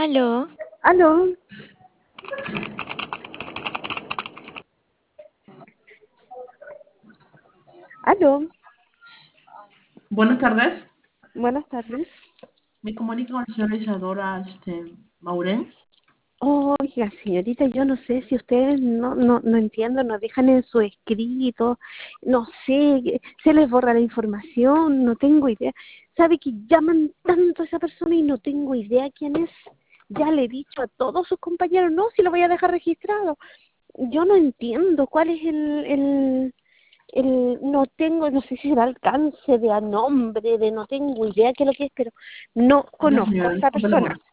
Aló, Aló, aló, Buenas tardes. buenas tardes. Me comunico con la señora Isadora Maurén. Oiga, señorita, yo no sé si ustedes no entiendo, no dejan en su escrito, no sé, se les borra la información, no tengo idea. Sabe que llaman tanto a esa persona y no tengo idea quién es. Ya le he dicho a todos sus compañeros, no, si lo voy a dejar registrado. Yo no entiendo cuál es no tengo, no sé si será alcance de a nombre, de no tengo idea qué es lo que es, pero no Ya, conozco a señora, esa disculpe la persona. molestia.